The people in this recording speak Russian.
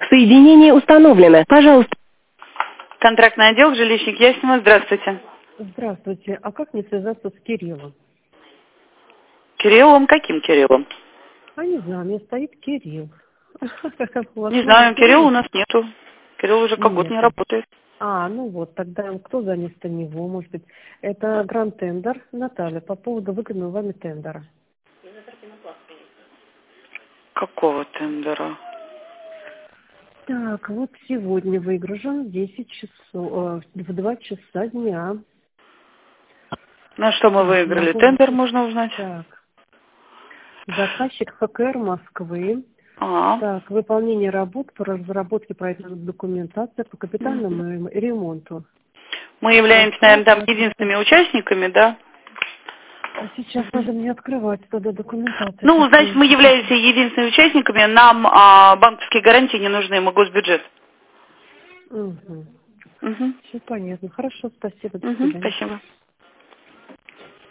Соединение установлено. Пожалуйста. Контрактный отдел, жилищник Ясенева. Здравствуйте. Здравствуйте. А как мне связаться с Кириллом? Кириллом? Каким Кириллом? А не знаю, у меня стоит Кирилл. Не знаю, Кирилла у нас нету. Кирилл уже как год не Нет. работает. А, ну вот, тогда кто занес-то него, может быть? Это Гранд Тендер, Наталья, по поводу выгодного вами тендера. Какого тендера? Так, вот сегодня выгружен в 10 часов, в 2 часа дня. Ну что мы Так, выиграли? могу... Тендер можно узнать? Так, заказчик ФКР Москвы. А. Так, выполнение работ по разработке проектной документации по капитальному ремонту. Мы являемся, наверное, там единственными участниками, да? А сейчас надо мне открывать тогда документацию. Ну, значит, мы являемся единственными участниками, нам банковские гарантии не нужны, мы госбюджет. Угу. Угу. Все понятно. Хорошо, спасибо. До свидания. Спасибо.